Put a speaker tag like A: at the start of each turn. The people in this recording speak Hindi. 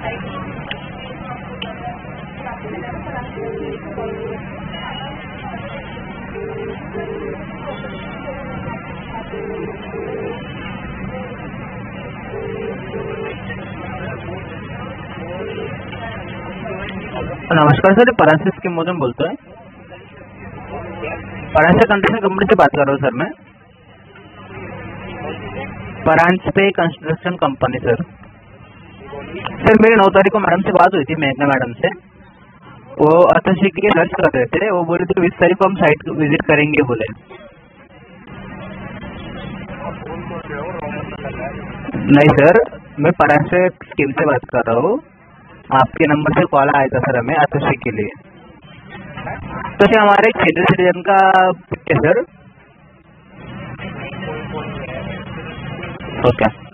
A: नमस्कार सर, परांसी स्कीम मधून बोलतोय. परांसी कंस्ट्रक्शन कंपनी से बात कर रहा हूँ सर मैं. Paransi construction company sir. Sir मेरी 9 तारीख को मैडम से बात हुई थी, मेघना मैडम से. वो अतशी के सर्च कर रहे थे. वो बोले थे 20 तारीख को हम साइट विजिट करेंगे बोले. नहीं सर, मैं परांसी स्कीम से बात कर रहा हूँ. आपके नंबर से कॉल आया था सर हमें आतशी के लिए. तो सर हमारे सीनियर सिटीजन का है सर. ओके.